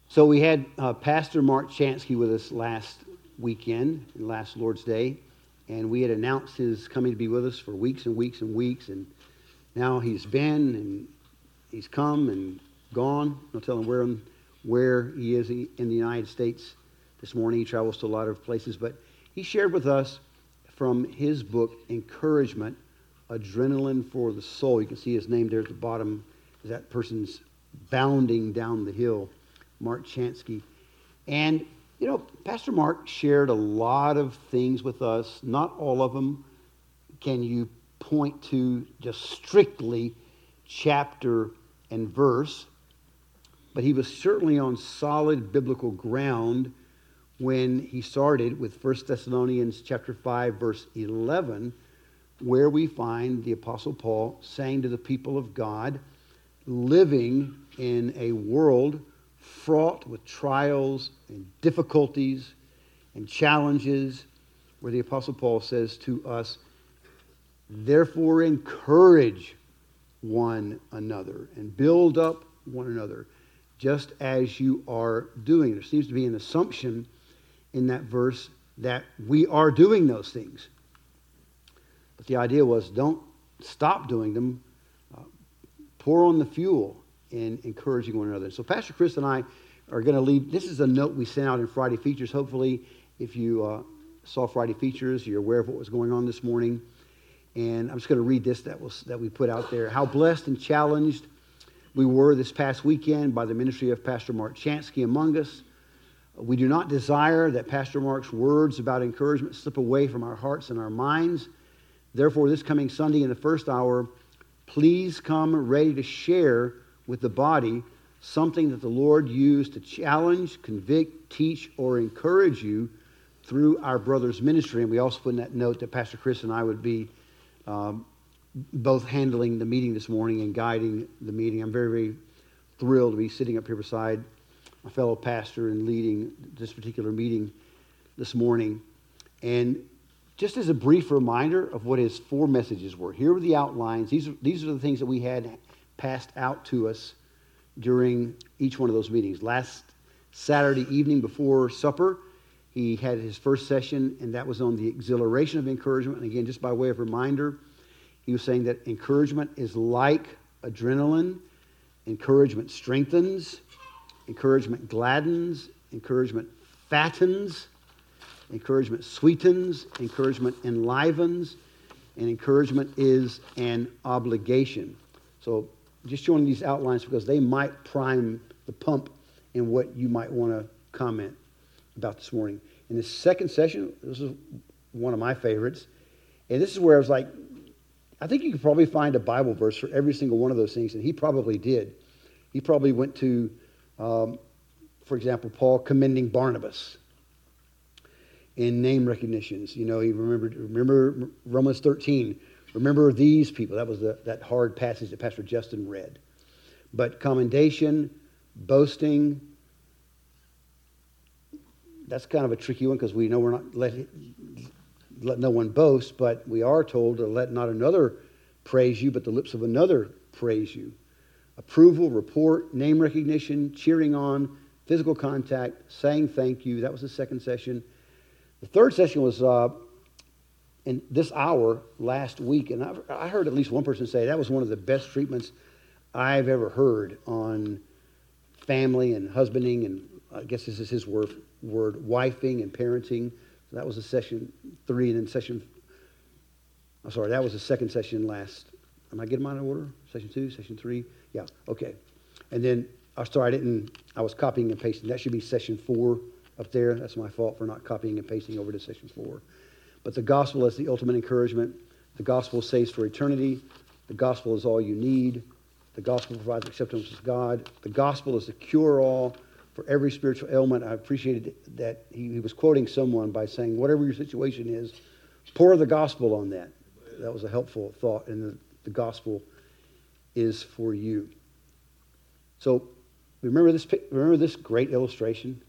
So we had Pastor Mark Chansky with us last weekend, last Lord's Day, and we had announced his coming to be with us for weeks and weeks and weeks, and now he's been and he's come and gone. I'll tell him where he is in the United States this morning. He travels to a lot of places, but he shared with us from his book, Encouragement, Adrenaline for the Soul. You can see his name there at the bottom. That person's bounding down the hill. Mark Chansky. And, Pastor Mark shared a lot of things with us. Not all of them can you point to just strictly chapter and verse, but he was certainly on solid biblical ground when he started with 1 Thessalonians chapter 5, verse 11, where we find the Apostle Paul saying to the people of God, living in a world fraught with trials and difficulties and challenges, where the Apostle Paul says to us, therefore encourage one another and build up one another, just as you are doing. There seems to be an assumption in that verse that we are doing those things. But the idea was, don't stop doing them. Pour on the fuel in encouraging one another. So Pastor Chris and I are going to leave. This is a note we sent out in Friday Features. Hopefully, if you saw Friday Features, you're aware of what was going on this morning. And I'm just going to read this that we put out there. How blessed and challenged we were this past weekend by the ministry of Pastor Mark Chansky among us. We do not desire that Pastor Mark's words about encouragement slip away from our hearts and our minds. Therefore, this coming Sunday in the first hour, please come ready to share with the body something that the Lord used to challenge, convict, teach, or encourage you through our brother's ministry. And we also put in that note that Pastor Chris and I would be both handling the meeting this morning and guiding the meeting. I'm very, very thrilled to be sitting up here beside my fellow pastor and leading this particular meeting this morning. And just as a brief reminder of what his four messages were, here were the outlines. These are the things that we had passed out to us during each one of those meetings. Last Saturday evening before supper, he had his first session, and that was on the exhilaration of encouragement. And again, just by way of reminder, he was saying that encouragement is like adrenaline. Encouragement strengthens. Encouragement gladdens. Encouragement fattens. Encouragement sweetens. Encouragement enlivens. And encouragement is an obligation. So just showing these outlines because they might prime the pump in what you might want to comment about this morning. In the second session, this is one of my favorites. And this is where I was like, I think you could probably find a Bible verse for every single one of those things. And he probably did. He probably went to, for example, Paul commending Barnabas in name recognitions. He remember Romans 13. Remember these people. That was that hard passage that Pastor Justin read. But commendation, boasting, that's kind of a tricky one because we know we're not let no one boast, but we are told to let not another praise you, but the lips of another praise you. Approval, report, name recognition, cheering on, physical contact, saying thank you. That was the second session. The third session was in this hour last week, and I heard at least one person say that was one of the best treatments I've ever heard on family and husbanding, and I guess this is his word, wifing and parenting. So that was the session 3, and then that was the second session last. Am I getting mine in order? Session 2, session 3? Yeah, okay. And then, I was copying and pasting. That should be session 4 up there. That's my fault for not copying and pasting over to session 4. But the gospel is the ultimate encouragement. The gospel saves for eternity. The gospel is all you need. The gospel provides acceptance with God. The gospel is the cure-all for every spiritual ailment. I appreciated that he was quoting someone by saying, whatever your situation is, pour the gospel on that. That was a helpful thought, and the gospel is for you. So remember this great illustration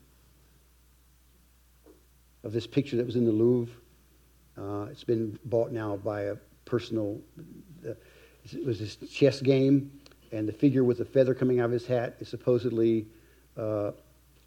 of this picture that was in the Louvre. It's been bought now by a personal. It was this chess game, and the figure with the feather coming out of his hat is supposedly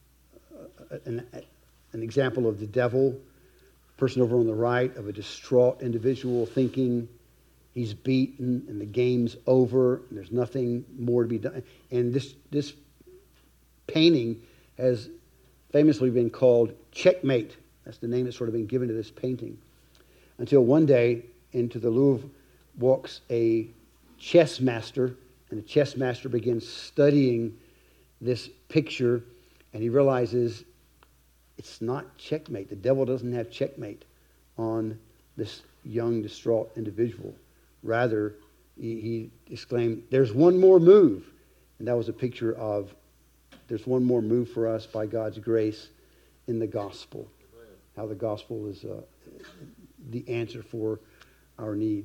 an example of the devil, person over on the right, of a distraught individual thinking he's beaten and the game's over and there's nothing more to be done. And this painting has famously been called Checkmate. That's the name that's sort of been given to this painting. Until one day, into the Louvre walks a chess master, and the chess master begins studying this picture, and he realizes it's not checkmate. The devil doesn't have checkmate on this young, distraught individual. Rather, he exclaimed, "There's one more move." And that was a picture of there's one more move for us by God's grace in the gospel. How the gospel is the answer for our need.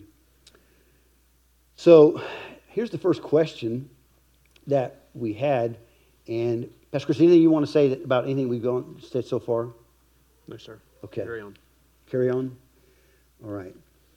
So here's the first question that we had. And Pastor Chris, anything you want to say about anything we've said so far? No, sir. Okay. Carry on. Carry on? All right.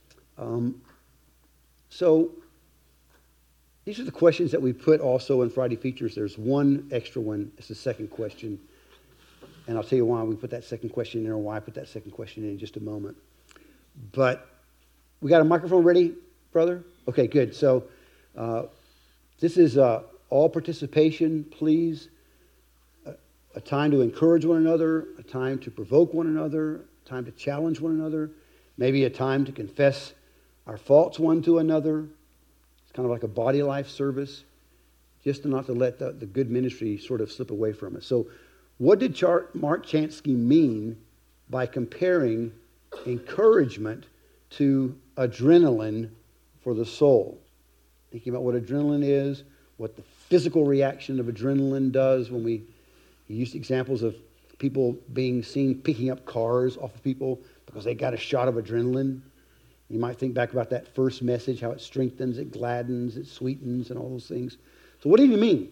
So these are the questions that we put also in Friday Features. There's one extra one. It's the second question. And I'll tell you why we put that second question in, or why I put that second question in just a moment. But we got a microphone ready, brother? Okay, good. So this is all participation, please. A time to encourage one another, a time to provoke one another, a time to challenge one another, maybe a time to confess our faults one to another. It's kind of like a body life service, just not to let the good ministry sort of slip away from us. So what did Mark Chansky mean by comparing encouragement to adrenaline for the soul? Thinking about what adrenaline is, what the physical reaction of adrenaline does when he used examples of people being seen picking up cars off of people because they got a shot of adrenaline. You might think back about that first message, how it strengthens, it gladdens, it sweetens, and all those things. So what did he mean?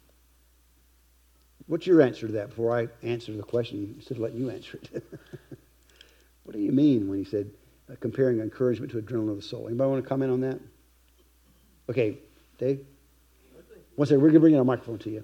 What's your answer to that before I answer the question instead of letting you answer it? What do you mean when he said comparing encouragement to adrenaline of the soul? Anybody want to comment on that? Okay, Dave? One second, we're going to bring in a microphone to you.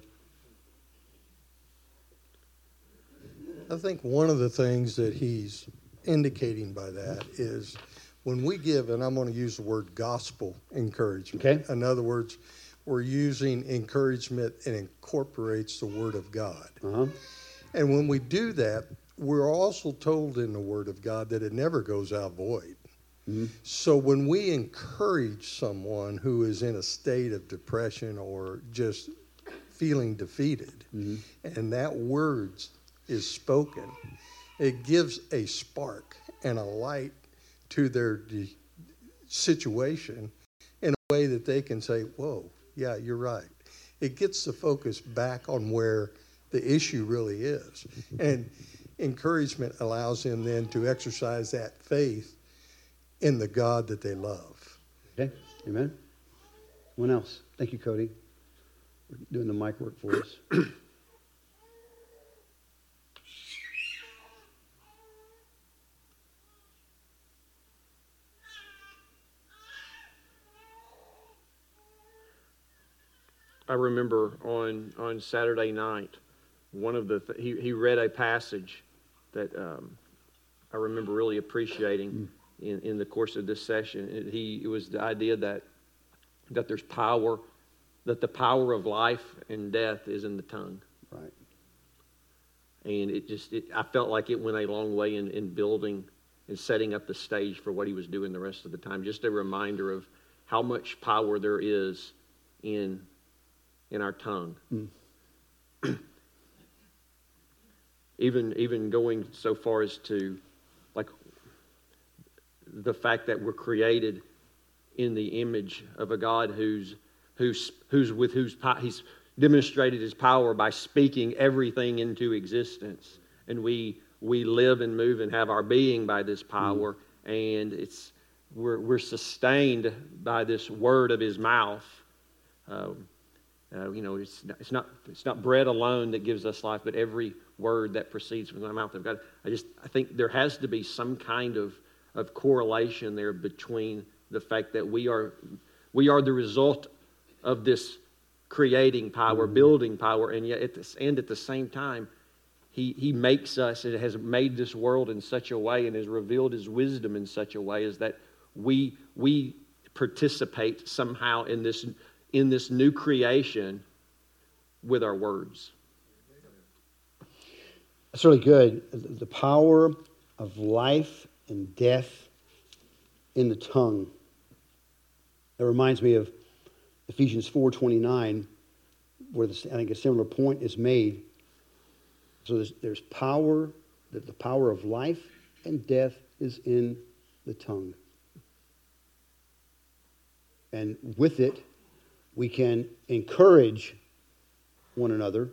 I think one of the things that he's indicating by that is when we give, and I'm going to use the word gospel encouragement. Okay. In other words, we're using encouragement that incorporates the Word of God. Uh-huh. And when we do that, we're also told in the Word of God that it never goes out void. Mm-hmm. So when we encourage someone who is in a state of depression or just feeling defeated, mm-hmm. and that word is spoken, it gives a spark and a light to their situation in a way that they can say, whoa, yeah, you're right. It gets the focus back on where the issue really is. And encouragement allows them then to exercise that faith in the God that they love. Okay, amen. Someone else. Thank you, Cody, for doing the mic work for us. I remember on Saturday night, one of he read a passage that I remember really appreciating in the course of this session. It was the idea that there's power, that the power of life and death is in the tongue. Right. And I felt like it went a long way in building and setting up the stage for what he was doing the rest of the time. Just a reminder of how much power there is in our tongue. Even going so far as to like the fact that we're created in the image of a God who's he's demonstrated his power by speaking everything into existence, and we live and move and have our being by this power, and we're sustained by this word of his mouth. It's not bread alone that gives us life, but every word that proceeds from the mouth of God. I think there has to be some kind of correlation there between the fact that we are the result of this creating power, building power, and yet at the same time, He makes us, it has made this world in such a way and has revealed His wisdom in such a way as that we participate somehow in this new creation with our words. That's really good. The power of life and death in the tongue. That reminds me of Ephesians 4:29, where I think a similar point is made. So there's power, that the power of life and death is in the tongue. And with it, we can encourage one another.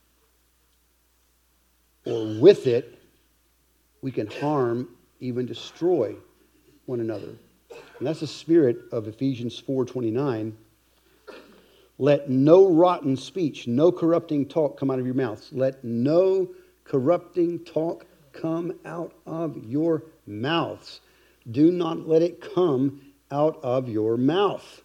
Or with it, we can harm, even destroy one another. And that's the spirit of Ephesians 4:29. Let no rotten speech, no corrupting talk come out of your mouths. Let no corrupting talk come out of your mouths. Do not let it come out of your mouth.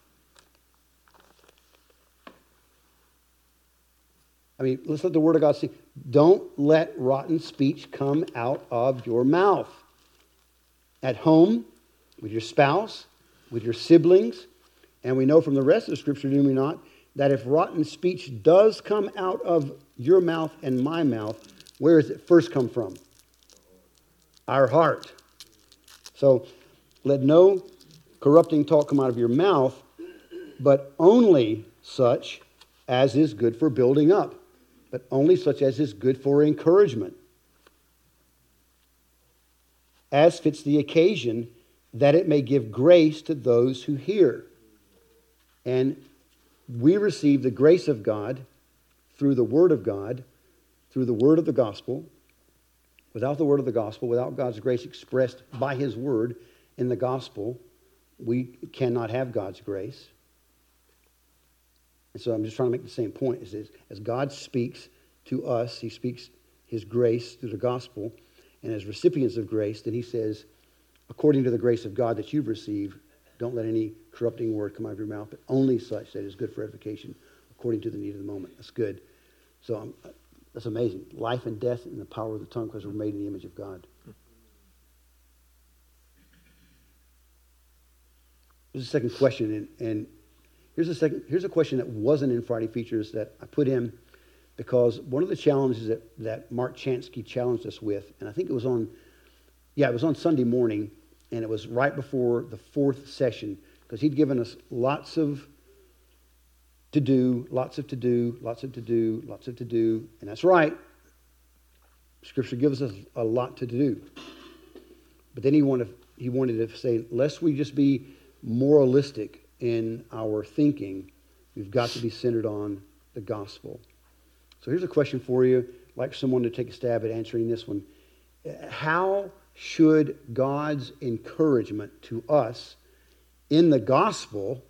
I mean, let's let the Word of God say, don't let rotten speech come out of your mouth. At home, with your spouse, with your siblings, and we know from the rest of the Scripture, do we not, that if rotten speech does come out of your mouth and my mouth, where does it first come from? Our heart. So, let no corrupting talk come out of your mouth, but only such as is good for building up, but only such as is good for encouragement, as fits the occasion, that it may give grace to those who hear. And we receive the grace of God through the Word of God, through the Word of the Gospel. Without the Word of the Gospel, without God's grace expressed by His Word in the Gospel, we cannot have God's grace. And so I'm just trying to make the same point. As God speaks to us, He speaks His grace through the Gospel. And as recipients of grace, then He says, according to the grace of God that you've received, don't let any corrupting word come out of your mouth, but only such that is good for edification, according to the need of the moment. That's good. So that's amazing. Life and death in the power of the tongue, because we're made in the image of God. Here's the second question, and here's a question that wasn't in Friday Features that I put in because one of the challenges that Mark Chansky challenged us with, and I think it was on Sunday morning, and it was right before the fourth session, because he'd given us lots of to do, and that's right. Scripture gives us a lot to do. But then he wanted to say, lest we just be moralistic in our thinking, we've got to be centered on the gospel. So here's a question for you. I'd like someone to take a stab at answering this one. How should God's encouragement to us in the gospel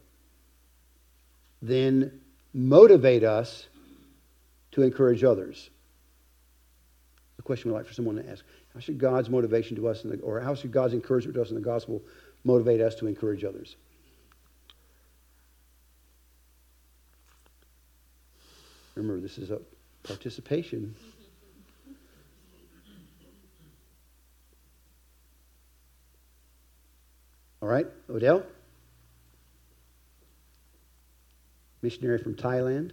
then motivate us to encourage others? The question we'd like for someone to ask. How should God's motivation to us, or how should God's encouragement to us in the gospel motivate us to encourage others? Remember, this is a participation. All right, Odell? Missionary from Thailand.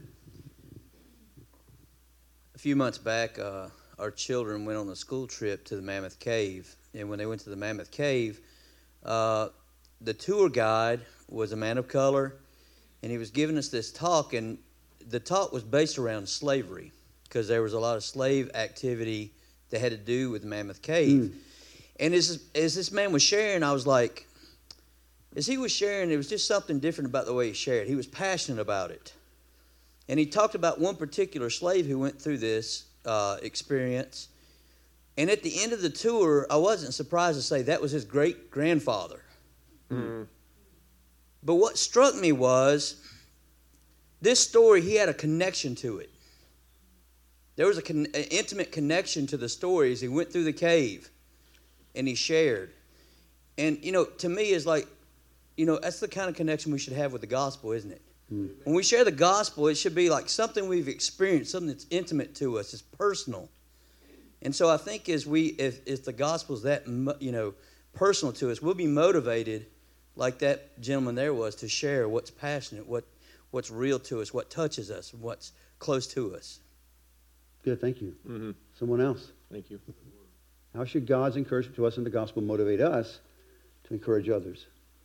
A few months back, our children went on a school trip to the Mammoth Cave. And when they went to the Mammoth Cave, the tour guide was a man of color, and he was giving us this talk, and the talk was based around slavery, because there was a lot of slave activity that had to do with the Mammoth Cave. And as this man was sharing, I was like, as he was sharing, there was just something different about the way he shared. He was passionate about it. And he talked about one particular slave who went through this experience. And at the end of the tour, I wasn't surprised to say that was his great-grandfather. Mm-hmm. But what struck me was this story, he had a connection to it. There was an intimate connection to the story as he went through the cave and he shared. And, to me, it's like, that's the kind of connection we should have with the gospel, isn't it? Mm. When we share the gospel, it should be like something we've experienced, something that's intimate to us, it's personal. And so I think if the gospel's that, personal to us, we'll be motivated, like that gentleman there was, to share what's passionate, what's real to us, what touches us, what's close to us. Good, thank you. Mm-hmm. Someone else? Thank you. How should God's encouragement to us in the gospel motivate us to encourage others?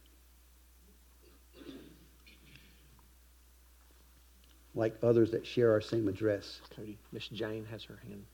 Like others that share our same address. Cody, Miss Jane has her hand.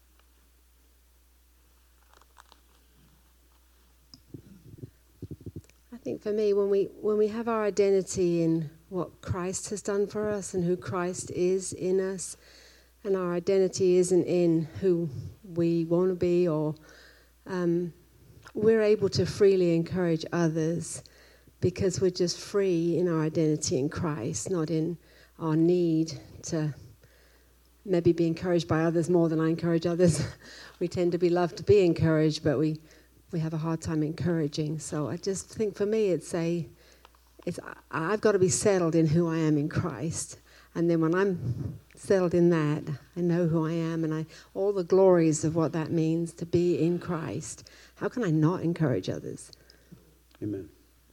I think for me, when we have our identity in what Christ has done for us and who Christ is in us, and our identity isn't in who we want to be, or we're able to freely encourage others because we're just free in our identity in Christ, not in our need to maybe be encouraged by others more than I encourage others. We tend to be loved to be encouraged, but we have a hard time encouraging. So I just think for me I've got to be settled in who I am in Christ. And then when I'm settled in that, I know who I am and all the glories of what that means to be in Christ. How can I not encourage others? Amen.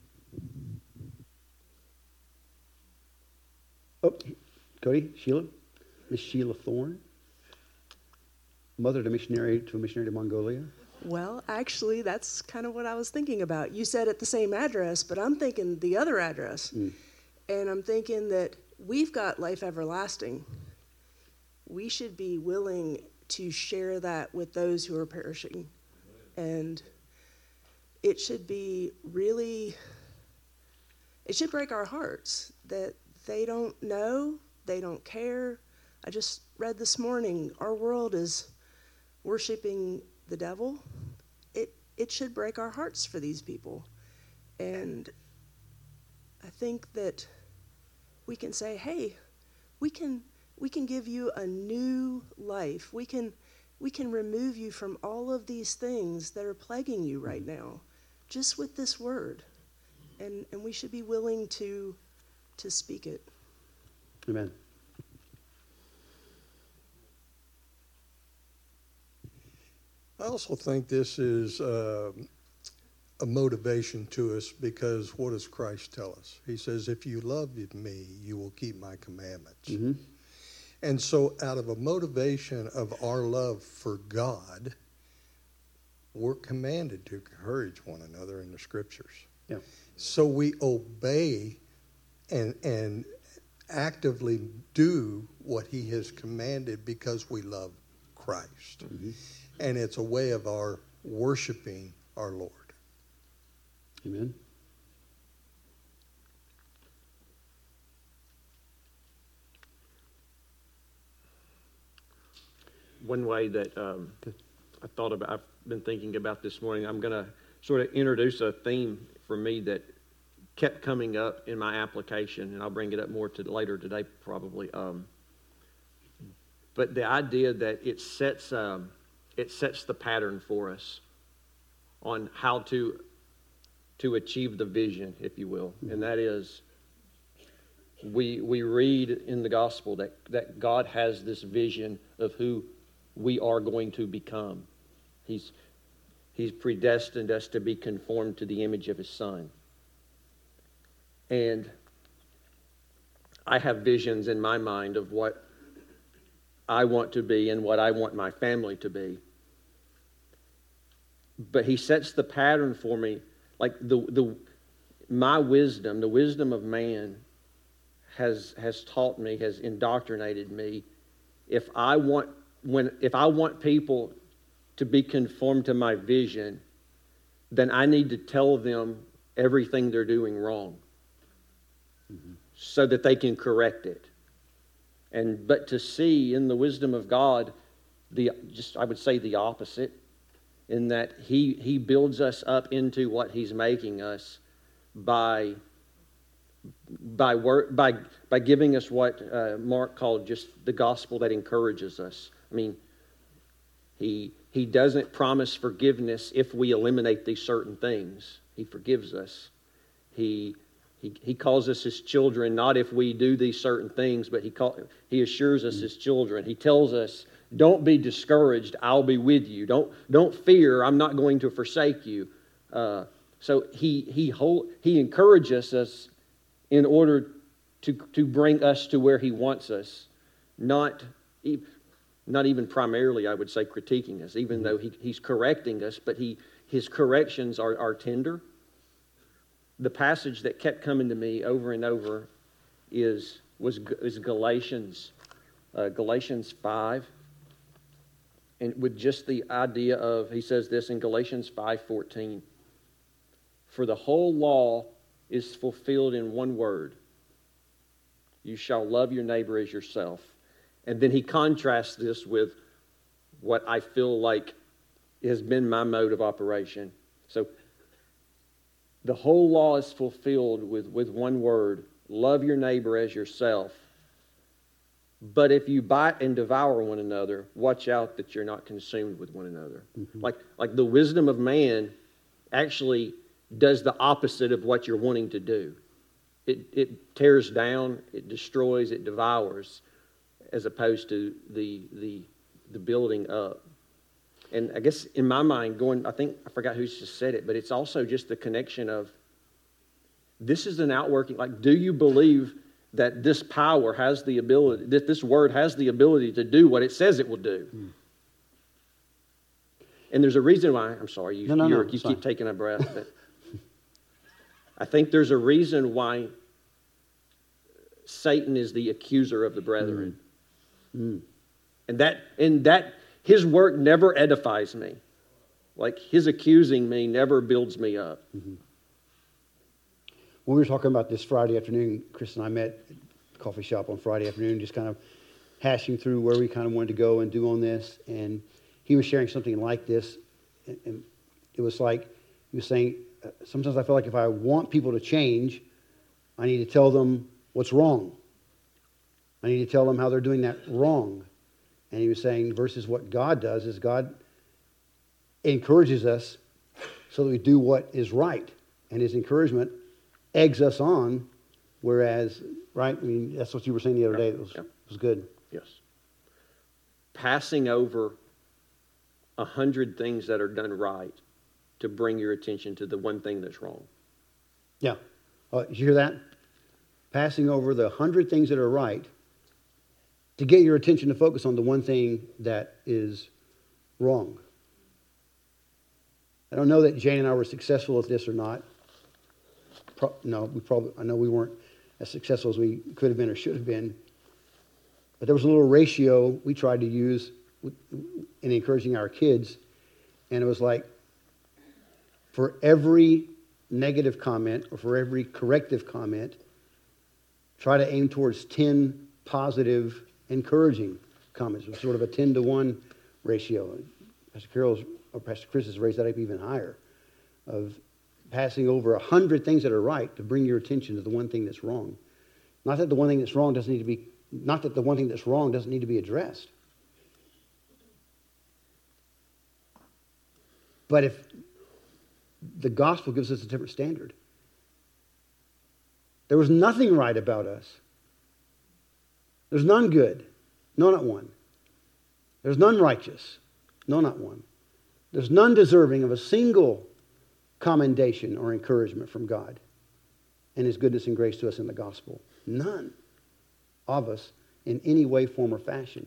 Oh, Cody, Sheila, Miss Sheila Thorne, mother to a missionary to Mongolia. Well, actually, that's kind of what I was thinking about. You said at the same address, but I'm thinking the other address. And I'm thinking that we've got life everlasting. We should be willing to share that with those who are perishing. And it should be really, it should break our hearts that they don't know, they don't care. I just read this morning, our world is worshiping the devil. It should break our hearts for these people. And I think that we can say, hey, we can give you a new life. We can remove you from all of these things that are plaguing you right now, just with this word. And we should be willing to speak it. Amen. I also think this is a motivation to us because what does Christ tell us? He says, if you love me, you will keep my commandments. Mm-hmm. And so out of a motivation of our love for God, we're commanded to encourage one another in the Scriptures. Yeah. So we obey and actively do what he has commanded because we love Christ. Mm-hmm. And it's a way of our worshiping our Lord. Amen. One way that I've been thinking about this morning, I'm going to sort of introduce a theme for me that kept coming up in my application, and I'll bring it up more later today probably. But the idea that it sets the pattern for us on how to achieve the vision, if you will. Mm-hmm. And that is, we read in the gospel that God has this vision of who we are going to become. He's predestined us to be conformed to the image of his Son. And I have visions in my mind of what I want to be and what I want my family to be. But he sets the pattern for me, like my wisdom, the wisdom of man has taught me, has indoctrinated me. If I want people to be conformed to my vision, then I need to tell them everything they're doing wrong, mm-hmm. so that they can correct it. But to see in the wisdom of God, I would say the opposite, in that He builds us up into what He's making us by giving us what Mark called just the gospel that encourages us. I mean, He doesn't promise forgiveness if we eliminate these certain things. He forgives us. He calls us His children, not if we do these certain things, but He assures us His children. He tells us don't be discouraged. I'll be with you. Don't fear. I'm not going to forsake you. So he encourages us in order to bring us to where he wants us, not even primarily, I would say, critiquing us, even though he's correcting us, but his corrections are tender. The passage that kept coming to me over and over is Galatians 5, and with just the idea of, he says this in Galatians 5:14, for the whole law is fulfilled in one word: you shall love your neighbor as yourself. And then he contrasts this with what I feel like has been my mode of operation. So the whole law is fulfilled with one word: love your neighbor as yourself. But if you bite and devour one another, watch out that you're not consumed with one another. Mm-hmm. Like the wisdom of man actually does the opposite of what you're wanting to do. It tears down, it destroys, it devours, as opposed to the building up. And I guess in my mind, I forgot who just said it, but it's also just the connection of, this is an outworking, like, do you believe that this power has the ability, that this word has the ability to do what it says it will do? And there's a reason why, I'm sorry, you keep taking a breath. But I think there's a reason why Satan is the accuser of the brethren. And that his work never edifies me. Like, his accusing me never builds me up. Mm-hmm. When we were talking about this Friday afternoon, Chris and I met at the coffee shop on Friday afternoon, just kind of hashing through where we kind of wanted to go and do on this. And he was sharing something like this. And it was like, he was saying, sometimes I feel like if I want people to change, I need to tell them what's wrong. I need to tell them how they're doing that wrong. And he was saying, versus what God does is God encourages us so that we do what is right. And his encouragement eggs us on, whereas, right? I mean, that's what you were saying the other day. It was good. Yes. Passing over 100 things that are done right to bring your attention to the one thing that's wrong. Yeah. Did you hear that? Passing over the 100 things that are right to get your attention to focus on the one thing that is wrong. I don't know that Jane and I were successful at this or not. I know we weren't as successful as we could have been or should have been. But there was a little ratio we tried to use in encouraging our kids. And it was like, for every negative comment or for every corrective comment, try to aim towards 10 positive, encouraging comments. It was sort of a 10-to-1 ratio. Pastor Chris has raised that up even higher, of passing over 100 things that are right to bring your attention to the one thing that's wrong. Not that the one thing that's wrong doesn't need to be addressed. But if the gospel gives us a different standard. There was nothing right about us. There's none good. No, not one. There's none righteous. No, not one. There's none deserving of a single commendation or encouragement from God and his goodness and grace to us in the gospel. None of us in any way, form, or fashion.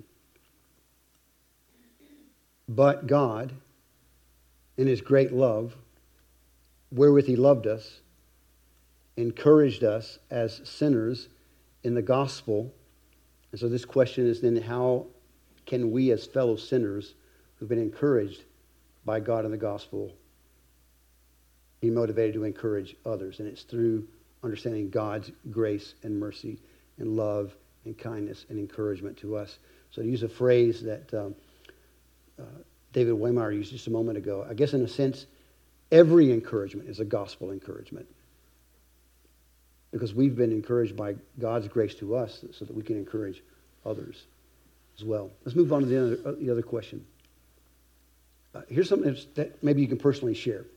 But God, in his great love, wherewith he loved us, encouraged us as sinners in the gospel. And so this question is then, how can we as fellow sinners who've been encouraged by God in the gospel be motivated to encourage others? And it's through understanding God's grace and mercy and love and kindness and encouragement to us. So to use a phrase that David Waymeyer used just a moment ago, I guess in a sense, every encouragement is a gospel encouragement. Because we've been encouraged by God's grace to us so that we can encourage others as well. Let's move on to the other question. Here's something that maybe you can personally share.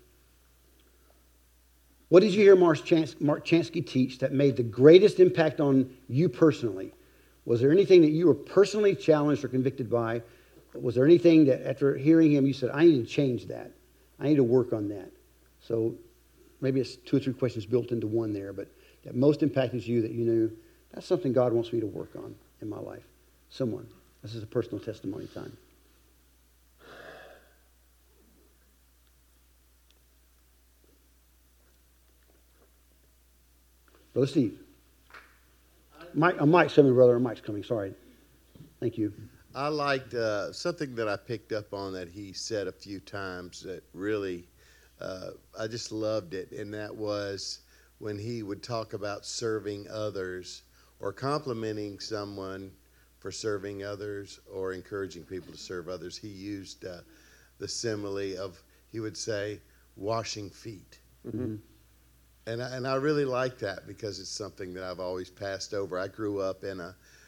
What did you hear Mark Chansky teach that made the greatest impact on you personally? Was there anything that you were personally challenged or convicted by was there anything that after hearing him you said, I need to change that? I need to work on that. So maybe it's 2 or 3 questions built into one there, but that most impacted you that you knew, that's something God wants me to work on in my life. Someone. This is a personal testimony time. Brother Steve. Mike's coming, brother. Mike's coming. Sorry. Thank you. I liked something that I picked up on that he said a few times that really, I just loved it. And that was when he would talk about serving others or complimenting someone for serving others or encouraging people to serve others. He used the simile of, he would say, washing feet. Mm-hmm. And I really like that because it's something that I've always passed over. I grew up in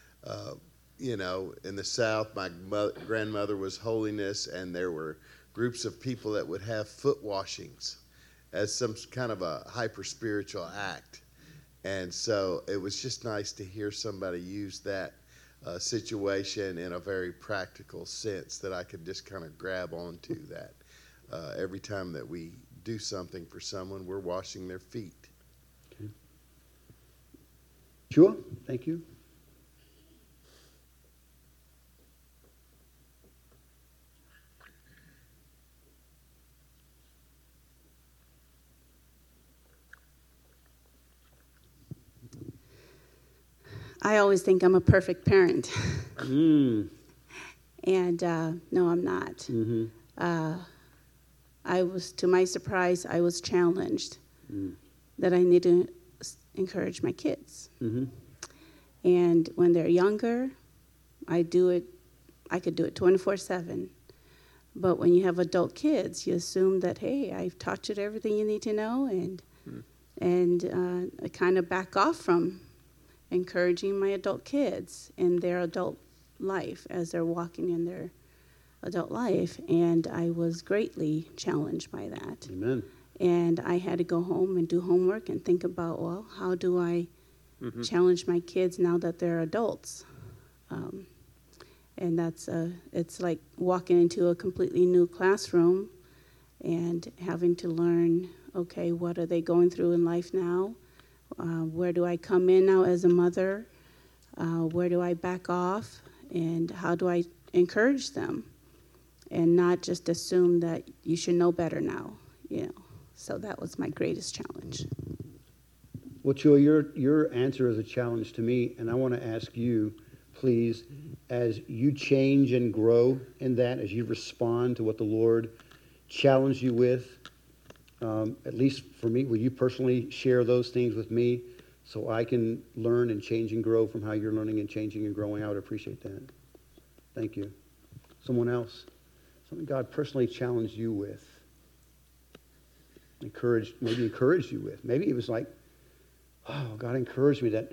in the South. My grandmother was holiness, and there were groups of people that would have foot washings as some kind of a hyper-spiritual act. And so it was just nice to hear somebody use that situation in a very practical sense that I could just kind of grab onto that. Every time that we do something for someone, we're washing their feet. Okay. Sure. Thank you. I always think I'm a perfect parent. Mm. And no, I'm not. Mm-hmm. To my surprise, I was challenged that I need to encourage my kids. Mm-hmm. And when they're younger, I could do it 24/7. But when you have adult kids, you assume that, hey, I've taught you everything you need to know, and I kind of back off from encouraging my adult kids in their adult life as they're walking in their adult life. And I was greatly challenged by that. Amen. And I had to go home and do homework and think about, well, how do I challenge my kids now that they're adults? And it's like walking into a completely new classroom and having to learn, okay, what are they going through in life now? Where do I come in now as a mother? Where do I back off? And how do I encourage them? And not just assume that you should know better now, So that was my greatest challenge. Well, Chua, your answer is a challenge to me, and I want to ask you, please, as you change and grow in that, as you respond to what the Lord challenged you with, at least for me, will you personally share those things with me so I can learn and change and grow from how you're learning and changing and growing? I would appreciate that. Thank you. Someone else? Something God personally challenged you with? Encouraged you with? Maybe it was like, oh, God encouraged me that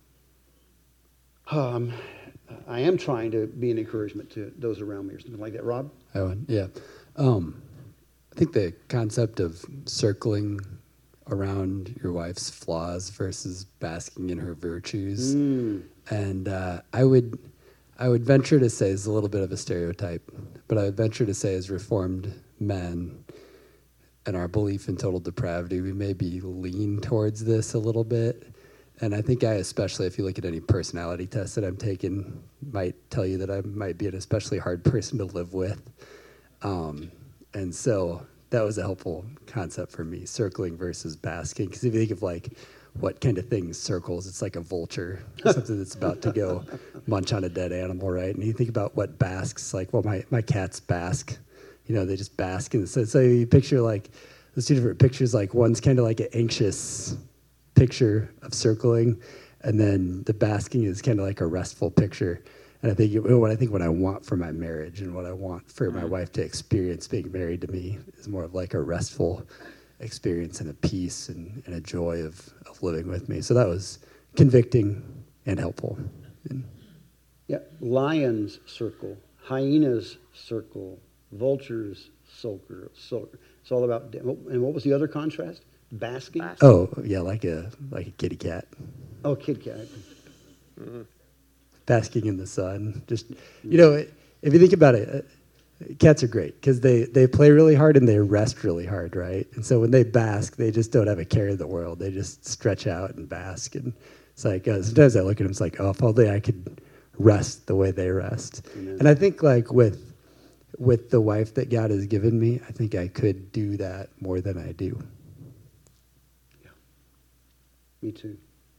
I am trying to be an encouragement to those around me or something like that. Rob? Yeah. I think the concept of circling around your wife's flaws versus basking in her virtues. And I would venture to say, it's a little bit of a stereotype, but I would venture to say as Reformed men and our belief in total depravity, we maybe lean towards this a little bit. And I think especially if you look at any personality test that I'm taking, might tell you that I might be an especially hard person to live with. And so that was a helpful concept for me, circling versus basking. Because if you think of like what kind of things circles, it's like a vulture, something that's about to go munch on a dead animal, right? And you think about what basks, like, well, my cats bask. They just bask in the sun. So you picture like those two different pictures, like one's kind of like an anxious picture of circling, and then the basking is kind of like a restful picture. And I think what I want for my marriage and what I want for my wife to experience being married to me is more of like a restful experience and a peace and a joy of living with me. So that was convicting and helpful. Yeah, lions circle, hyenas circle, vultures circle. It's all about. And what was the other contrast? Basking. Oh yeah, like a kitty cat. Oh, kitty cat. Basking in the sun. Just if you think about it, cats are great because they play really hard and they rest really hard, right? And so when they bask, they just don't have a care in the world. They just stretch out and bask. And it's like, sometimes I look at them, it's like, oh, if only I could rest the way they rest. Amen. And I think like with the wife that God has given me, I think I could do that more than I do. Yeah. Me too.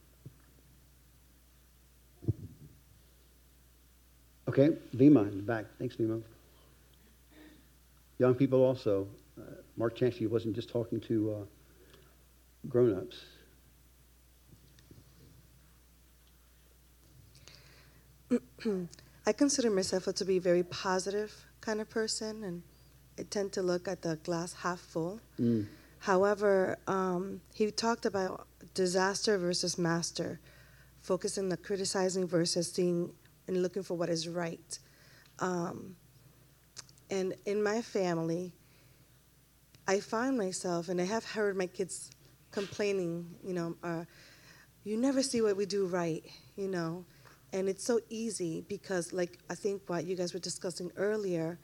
Okay, Vima in the back. Thanks, Vima. Young people also. Mark Chancellor wasn't just talking to grown-ups. I consider myself to be a very positive kind of person, and I tend to look at the glass half full. However, he talked about disaster versus master, focusing on criticizing versus seeing and looking for what is right. And in my family, I find myself, and I have heard my kids complaining, you never see what we do right, And it's so easy because, like, I think what you guys were discussing earlier,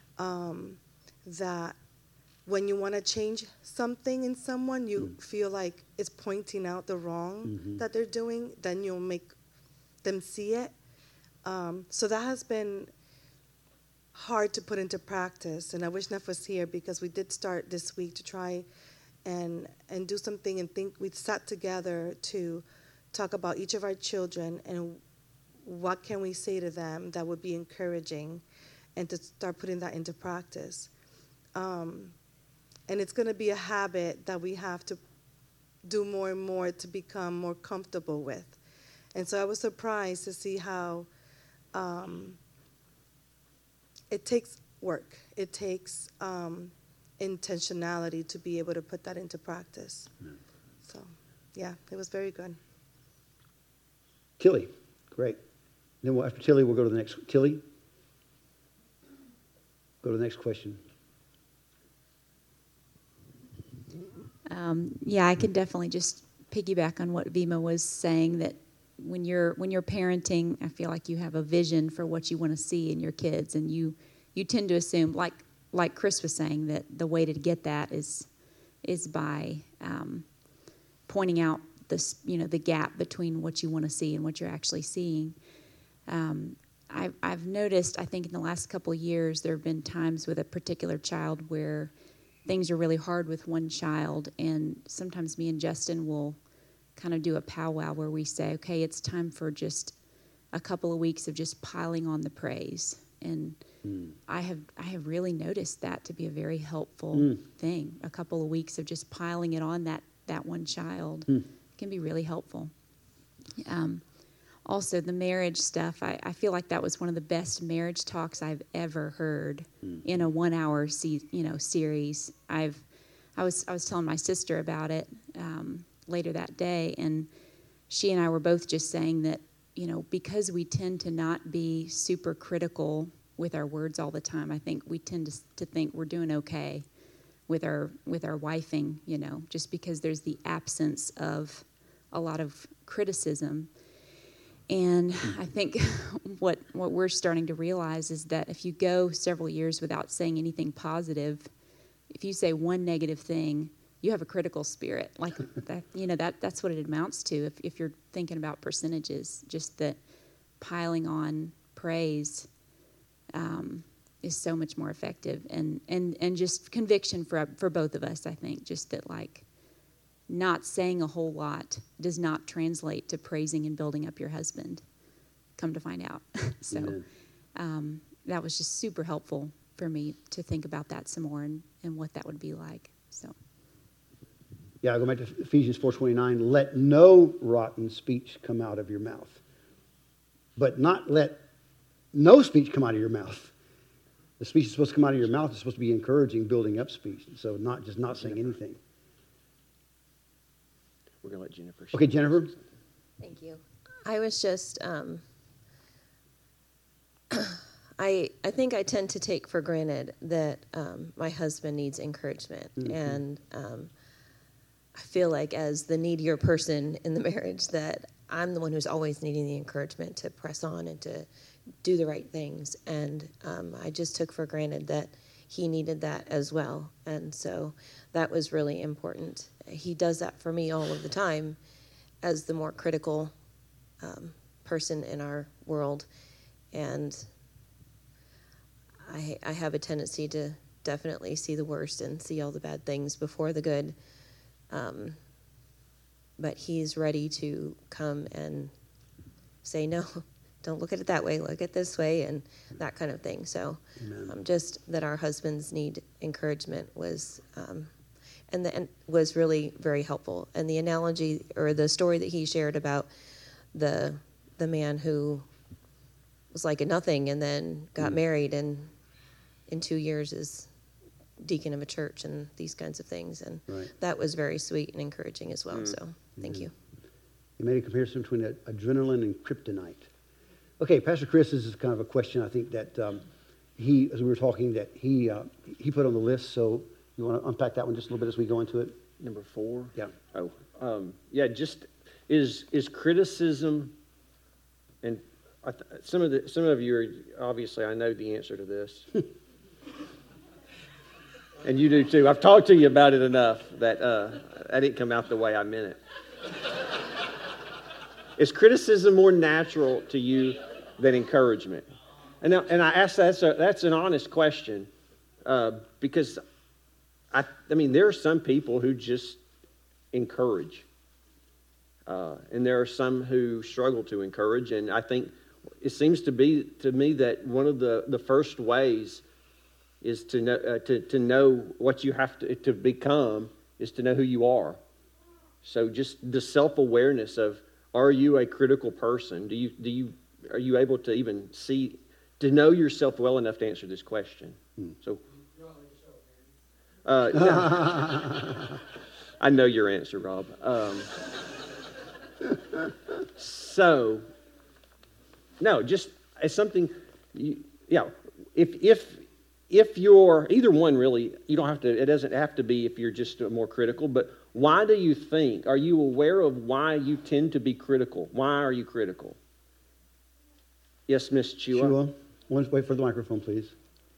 that when you want to change something in someone, you feel like it's pointing out the wrong that they're doing, then you'll make them see it. So that has been hard to put into practice, and I wish Neff was here because we did start this week to try and do something and think. We sat together to talk about each of our children and what can we say to them that would be encouraging, and to start putting that into practice. And it's going to be a habit that we have to do more and more to become more comfortable with. And so I was surprised to see how it takes work. It takes intentionality to be able to put that into practice. So, yeah, it was very good. Tilly, great. Then after Tilly, we'll go to the next. Tilly, go to the next question. I can definitely just piggyback on what Vima was saying, that when you're parenting, I feel like you have a vision for what you want to see in your kids, and you tend to assume, like Chris was saying, that the way to get that is by pointing out the gap between what you want to see and what you're actually seeing. I've noticed, I think in the last couple of years, there have been times with a particular child where things are really hard with one child, and sometimes me and Justin will kind of do a powwow where we say, okay, it's time for just a couple of weeks of just piling on the praise. And I have really noticed that to be a very helpful thing. A couple of weeks of just piling it on that one child can be really helpful. Also, the marriage stuff, I feel like that was one of the best marriage talks I've ever heard in a 1 hour series. I was telling my sister about it later that day, and she and I were both just saying that, because we tend to not be super critical with our words all the time, I think we tend to think we're doing okay with our wifing, just because there's the absence of a lot of criticism. And I think what we're starting to realize is that if you go several years without saying anything positive, if you say one negative thing, you have a critical spirit. Like that, that's what it amounts to. If you're thinking about percentages, just that piling on praise is so much more effective, and just conviction for both of us. I think just that, like, not saying a whole lot does not translate to praising and building up your husband. Come to find out. So that was just super helpful for me to think about that some more and what that would be like. So. Yeah, I go back to Ephesians 4:29. Let no rotten speech come out of your mouth, but not let no speech come out of your mouth. The speech that's supposed to come out of your mouth is supposed to be encouraging, building up speech. So not just not saying anything. We're going to let Jennifer. Okay, Jennifer. Thank you. I was just, I think I tend to take for granted that my husband needs encouragement. Mm-hmm. And I feel like as the needier person in the marriage that I'm the one who's always needing the encouragement to press on and to do the right things. And I just took for granted that he needed that as well. And so that was really important. He does that for me all of the time as the more critical person in our world. And I have a tendency to definitely see the worst and see all the bad things before the good. But he's ready to come and say, no, don't look at it that way, look at it this way, and that kind of thing. So just that our husbands need encouragement was was really very helpful. And the analogy or the story that he shared about the man who was like a nothing and then got married and in 2 years is deacon of a church and these kinds of things. And that was very sweet and encouraging as well. So thank you. You made a comparison between adrenaline and kryptonite. Okay, Pastor Chris, this is kind of a question I think that he, as we were talking, that he put on the list. So you want to unpack that one just a little bit as we go into it? Number 4? Yeah. Oh, yeah, just is criticism, and some of you are, obviously, I know the answer to this. And you do too. I've talked to you about it enough that I didn't come out the way I meant it. Is criticism more natural to you than encouragement? And I ask that's an honest question because I mean there are some people who just encourage, and there are some who struggle to encourage. And I think it seems to be to me that one of the first ways is to know what you have to become is to know who you are. So just the self-awareness of, are you a critical person? Are you able to even to know yourself well enough to answer this question? So, no. I know your answer, Rob. So, no, just as something, if you're either one, really, you don't have to. It doesn't have to be if you're just more critical. But why do you think? Are you aware of why you tend to be critical? Why are you critical? Yes, Miss Chua. Chua, wait for the microphone, please.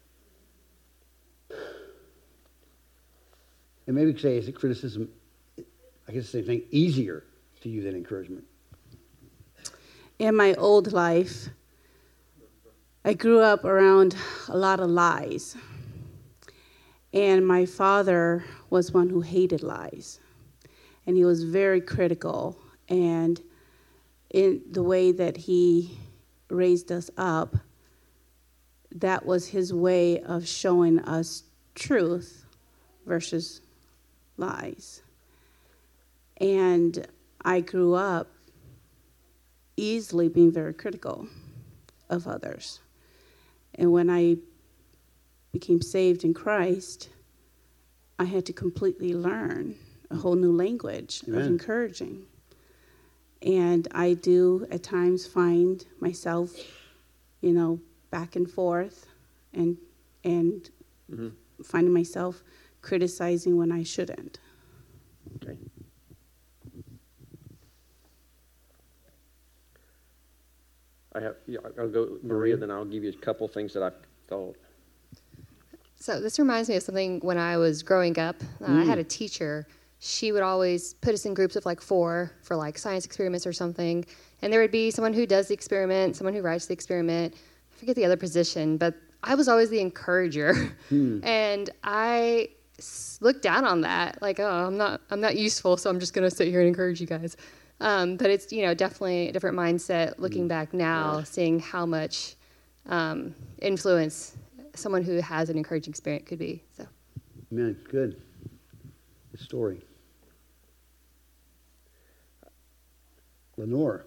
And maybe say, is it criticism? I guess the same thing. Easier to you than encouragement. In my old life, I grew up around a lot of lies. And my father was one who hated lies. And he was very critical. And in the way that he raised us up, that was his way of showing us truth versus lies. And I grew up easily being very critical of others. And when I became saved in Christ, I had to completely learn a whole new language of encouraging. And I do at times find myself, back and forth and finding myself criticizing when I shouldn't. Okay. I'll go, Maria, then I'll give you a couple things that I've thought. So this reminds me of something when I was growing up. I had a teacher. She would always put us in groups of 4 for science experiments or something. And there would be someone who does the experiment, someone who writes the experiment. I forget the other position, but I was always the encourager. And I looked down on that, I'm not useful, so I'm just going to sit here and encourage you guys. But it's, definitely a different mindset looking back now, seeing how much influence someone who has an encouraging spirit could be. So, Amen. Good. Good story. Lenore.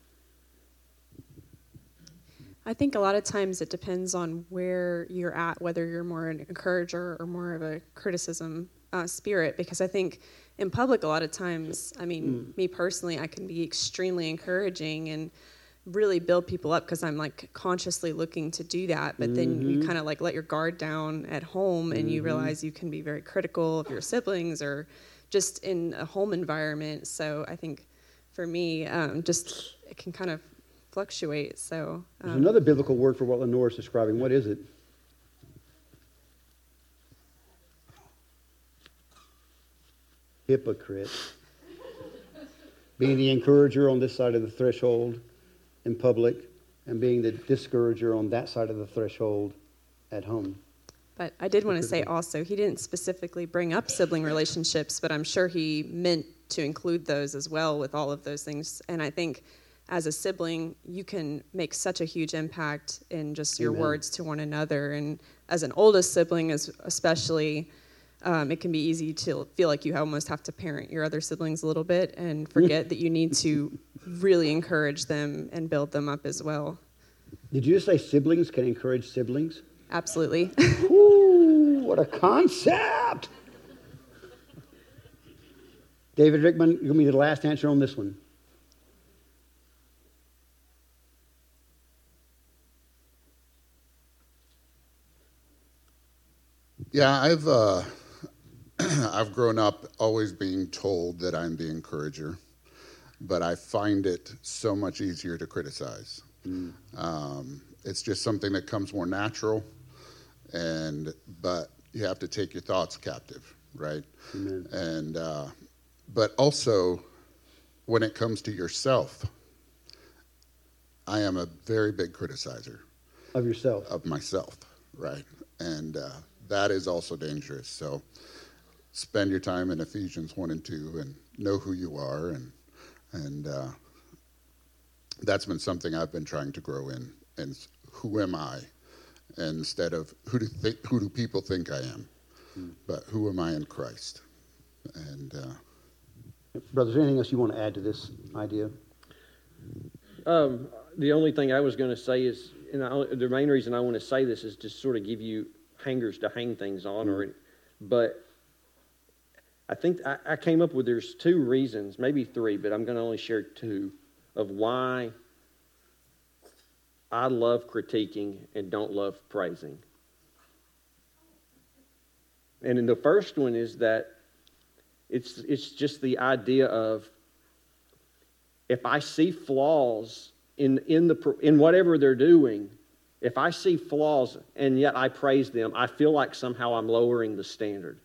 I think a lot of times it depends on where you're at, whether you're more an encourager or more of a criticism spirit, because I think in public a lot of times, me personally, I can be extremely encouraging and really build people up because I'm consciously looking to do that, but then you kind of let your guard down at home and you realize you can be very critical of your siblings or just in a home environment. So I think for me, it can kind of fluctuate. So there's another biblical word for what Lenore is describing. What is it? Hypocrite. Being the encourager on this side of the threshold in public, and being the discourager on that side of the threshold at home. But I did want to say also, he didn't specifically bring up sibling relationships, but I'm sure he meant to include those as well with all of those things. And I think as a sibling, you can make such a huge impact in just your words to one another. And as an oldest sibling, especially, it can be easy to feel like you almost have to parent your other siblings a little bit and forget that you need to really encourage them and build them up as well. Did you just say siblings can encourage siblings? Absolutely. Ooh, what a concept! David Rickman, you're going to be the last answer on this one. Yeah, I've grown up always being told that I'm the encourager, but I find it so much easier to criticize. It's just something that comes more natural, but you have to take your thoughts captive, right? Amen. And but also, when it comes to yourself, I am a very big criticizer of yourself, of myself, right? And that is also dangerous. So spend your time in Ephesians 1 and 2 and know who you are, and that's been something I've been trying to grow in. And who am I, instead of who do people think I am, but who am I in Christ? And Brother, is there anything else you want to add to this idea? The only thing I was going to say is, the main reason I want to say this is to sort of give you hangers to hang things on, but I think I came up with, there's two reasons, maybe three, but I'm going to only share two of why I love critiquing and don't love praising. And then the first one is that it's just the idea of, if I see flaws in whatever they're doing, if I see flaws and yet I praise them, I feel like somehow I'm lowering the standard.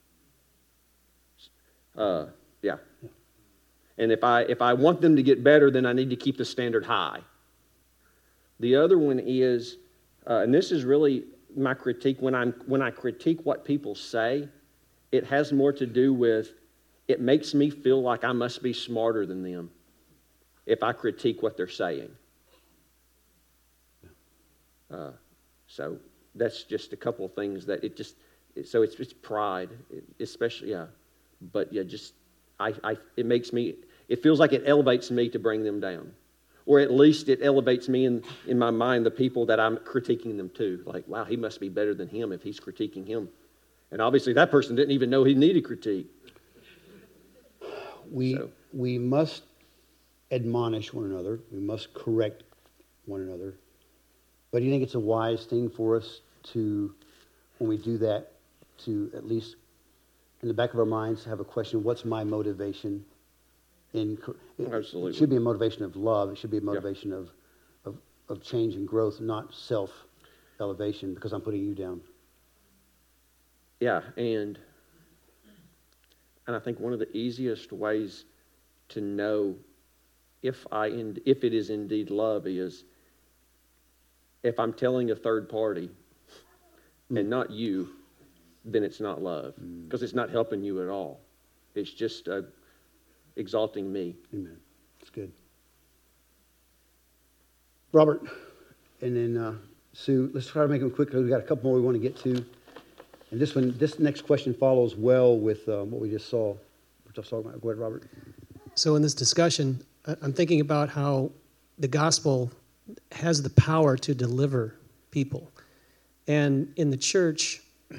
Yeah. And if I want them to get better, then I need to keep the standard high. The other one is, and this is really my critique, when I critique what people say, it has more to do with, it makes me feel like I must be smarter than them if I critique what they're saying. So that's just a couple of things that so it's pride, especially, yeah. But yeah, it makes me, it feels like it elevates me to bring them down. Or at least it elevates me in my mind, the people that I'm critiquing them to. Like, wow, he must be better than him if he's critiquing him. And obviously that person didn't even know he needed critique. We must admonish one another. We must correct one another. But do you think it's a wise thing for us to, when we do that, to at least in the back of our minds have a question, what's my motivation? Absolutely. It should be a motivation of love. It should be a motivation of change and growth, not self-elevation because I'm putting you down. Yeah, and I think one of the easiest ways to know if it is indeed love is if I'm telling a third party and not you, then it's not love because it's not helping you at all. It's just exalting me. Amen. That's good. Robert, and then Sue, let's try to make them quick because we've got a couple more we want to get to. And this next question follows well with what we just saw. Which I was talking about. Go ahead, Robert. So in this discussion, I'm thinking about how the gospel has the power to deliver people. And in the church,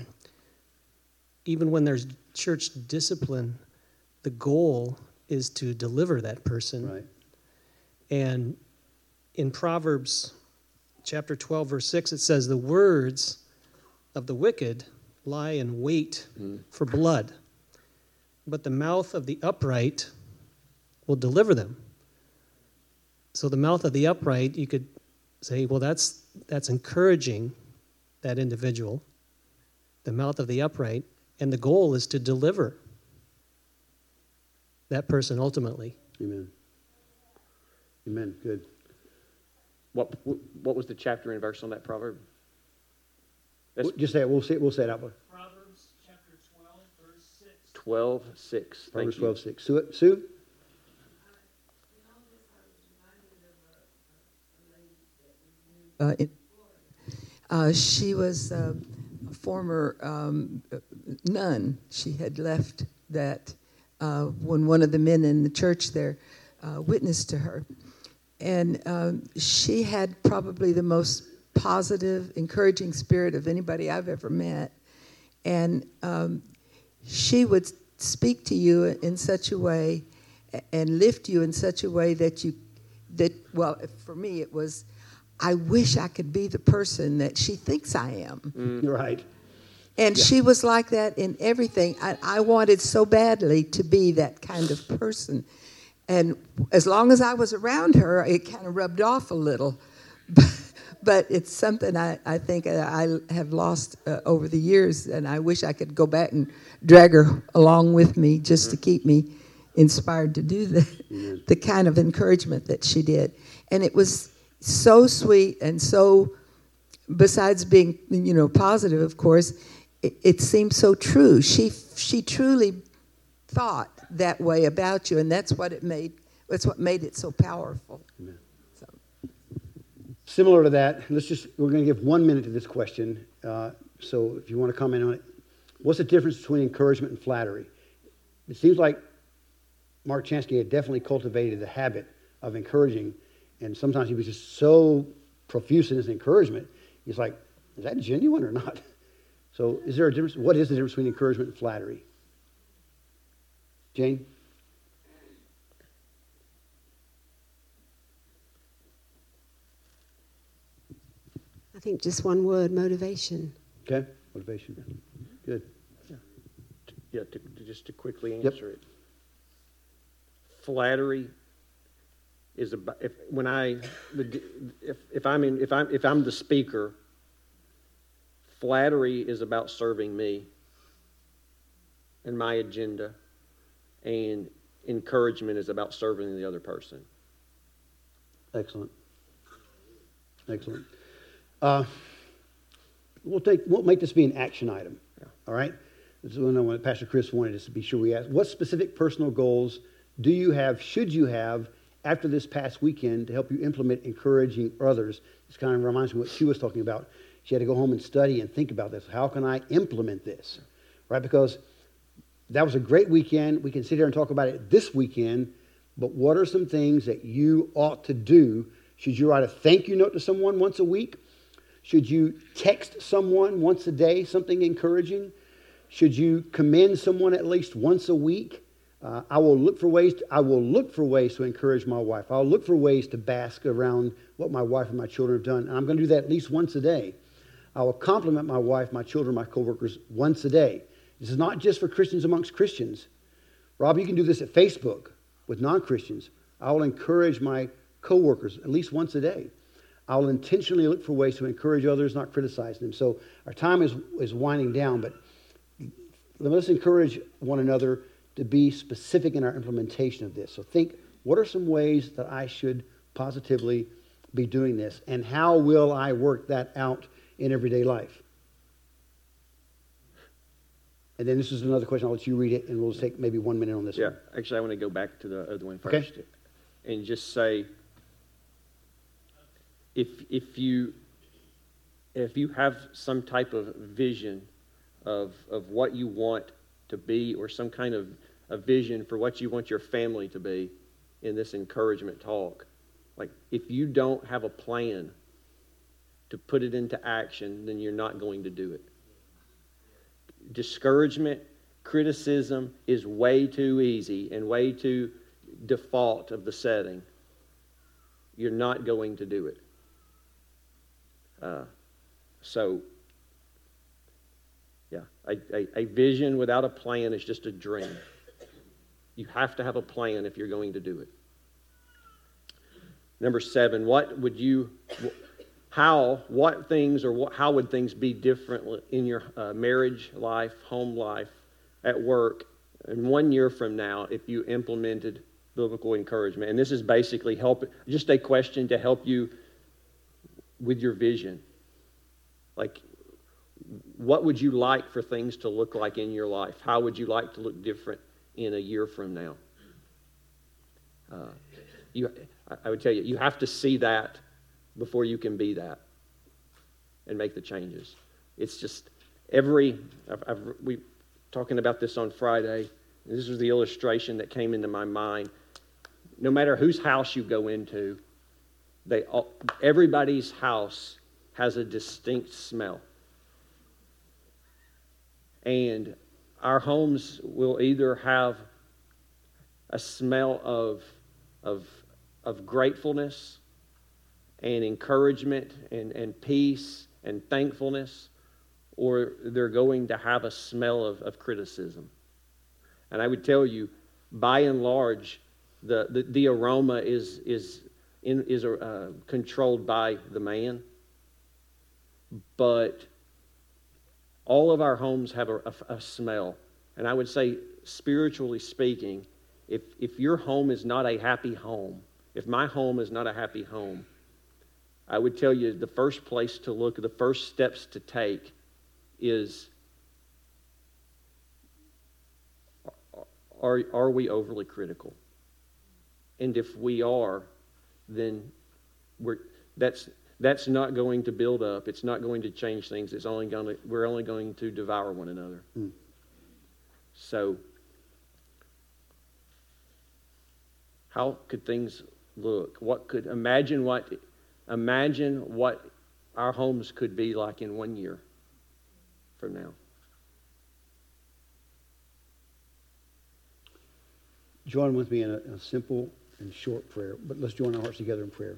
even when there's church discipline, the goal is to deliver that person. Right. And in Proverbs chapter 12, verse 6, it says, the words of the wicked lie in wait for blood, but the mouth of the upright will deliver them. So the mouth of the upright, you could say, well, that's encouraging that individual, the mouth of the upright, and the goal is to deliver that person ultimately. Amen. Amen. Good. What was the chapter and verse on that proverb? Just say it. We'll say it out. Proverbs chapter 12, verse 6. 12:6. Proverbs 12:6. Sue? She was a former nun. She had left that when one of the men in the church there witnessed to her. And she had probably the most positive, encouraging spirit of anybody I've ever met. And she would speak to you in such a way and lift you in such a way that well, for me it was, I wish I could be the person that she thinks I am. Right. And she was like that in everything. I wanted so badly to be that kind of person. And as long as I was around her, it kind of rubbed off a little. But it's something I think I have lost over the years, and I wish I could go back and drag her along with me just to keep me inspired to do the kind of encouragement that she did. And it was so sweet and so, besides being, positive, of course, it seemed so true. She truly thought that way about you, and that's what made it so powerful. Amen. Similar to that, we're going to give 1 minute to this question. So if you want to comment on it, what's the difference between encouragement and flattery? It seems like Mark Chansky had definitely cultivated the habit of encouraging, and sometimes he was just so profuse in his encouragement. He's like, is that genuine or not? So is there a difference? What is the difference between encouragement and flattery? Jane? I think just one word, motivation. Okay, motivation. Good. Yeah, just to quickly answer it. Flattery is about if I'm the speaker, flattery is about serving me and my agenda, and encouragement is about serving the other person. Excellent. We'll make this be an action item. Yeah. All right. This is what Pastor Chris wanted us to be sure we ask. What specific personal goals do you have? Should you have after this past weekend to help you implement encouraging others? This kind of reminds me of what she was talking about. She had to go home and study and think about this. How can I implement this? Right? Because that was a great weekend. We can sit here and talk about it this weekend. But what are some things that you ought to do? Should you write a thank you note to someone once a week? Should you text someone once a day, something encouraging? Should you commend someone at least once a week? I will look for ways to encourage my wife. I'll look for ways to bask around what my wife and my children have done. And I'm going to do that at least once a day. I will compliment my wife, my children, my coworkers once a day. This is not just for Christians amongst Christians. Rob, you can do this at Facebook with non-Christians. I will encourage my coworkers at least once a day. I will intentionally look for ways to encourage others, not criticize them. So our time is winding down, but let's encourage one another to be specific in our implementation of this. So think, what are some ways that I should positively be doing this? And how will I work that out in everyday life? And then this is another question. I'll let you read it, and we'll take maybe 1 minute on this one. Yeah, actually, I want to go back to the other one first. Okay. And just say, if you have some type of vision of what you want to be, or some kind of a vision for what you want your family to be in this encouragement talk, like if you don't have a plan to put it into action, then you're not going to do it. Discouragement, criticism is way too easy and way too default of the setting. You're not going to do it. A vision without a plan is just a dream. You have to have a plan if you're going to do it. Number 7, what would things be different in your marriage life, home life, at work, in 1 year from now if you implemented biblical encouragement? And this is basically just a question to help you with your vision. Like, what would you like for things to look like in your life? How would you like to look different in a year from now? I would tell you, you have to see that before you can be that and make the changes. It's just we talking about this on Friday. This was the illustration that came into my mind. No matter whose house you go into, everybody's house has a distinct smell. And our homes will either have a smell of gratefulness and encouragement and peace and thankfulness, or they're going to have a smell of criticism. And I would tell you, by and large, the aroma is controlled by the man, but all of our homes have a smell. And I would say, spiritually speaking, if your home is not a happy home, if my home is not a happy home, I would tell you the first place to look, the first steps to take is, are we overly critical? And if we are, then that's not going to build up. It's not going to change things. We're only going to devour one another. So, how could things look? Imagine what our homes could be like in 1 year from now. Join with me in a simple and short prayer, but let's join our hearts together in prayer.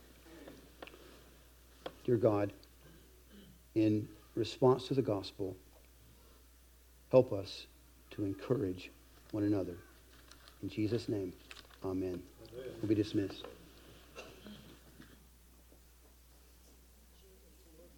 Dear God, in response to the gospel, help us to encourage one another. In Jesus' name, amen. We'll be dismissed.